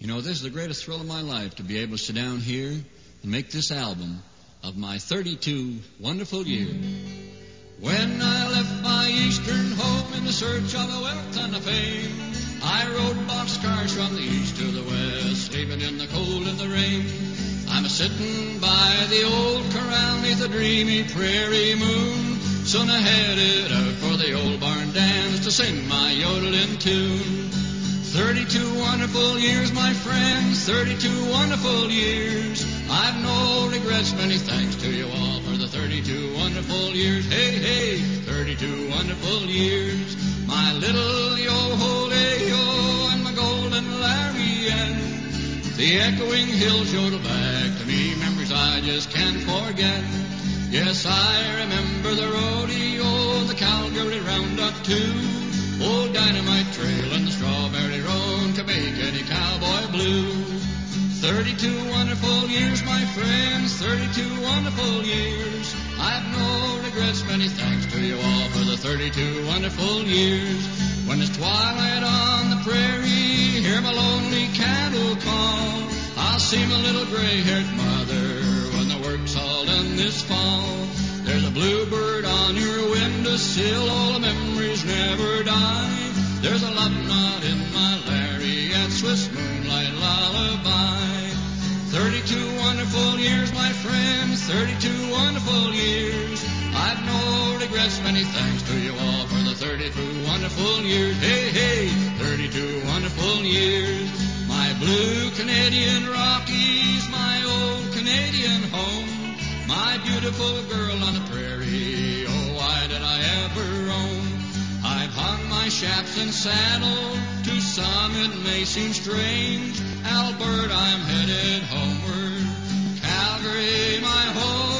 You know, this is the greatest thrill of my life, to be able to sit down here and make this album of my 32 wonderful years. When I left my eastern home in the search of a wealth and a fame, I rode boxcars from the east to the west, sleeping in the cold and the rain. I'm a-sitting by the old corral neath the dreamy prairie moon, soon I headed out for the old barn dance to sing my yodeling tune. 32 wonderful years, my friends, 32 wonderful years. I've no regrets, many thanks to you all for the 32 wonderful years. Hey, hey, 32 wonderful years. My little yo-ho-de-yo and my golden lariat, the echoing hills yodel back to me, memories I just can't forget. Yes, I remember the rodeo, the Calgary Roundup too, old Dynamite Trail and the Strawberry Road to make any cowboy blue. 32 wonderful years, my friends, 32 wonderful years. I've no regrets, many thanks to you all for the 32 wonderful years. When it's twilight on the prairie, hear my lonely cattle call, I'll see my little gray-haired mother when the work's all done this fall. There's a bluebird on your windowsill, all the memories never die. There's a love knot in my lariat, Swiss moonlight lullaby. 32 wonderful years, my friends, 32 wonderful years. I've no regrets, many thanks to you all for the 32 wonderful years. Hey, hey, 32 wonderful years. My blue Canadian Rockies, my old Canadian home, my beautiful girl on the prairie, oh, why did I ever roam? I've hung my chaps and saddle, to some it may seem strange, Alberta, I'm headed homeward, Calgary, my home.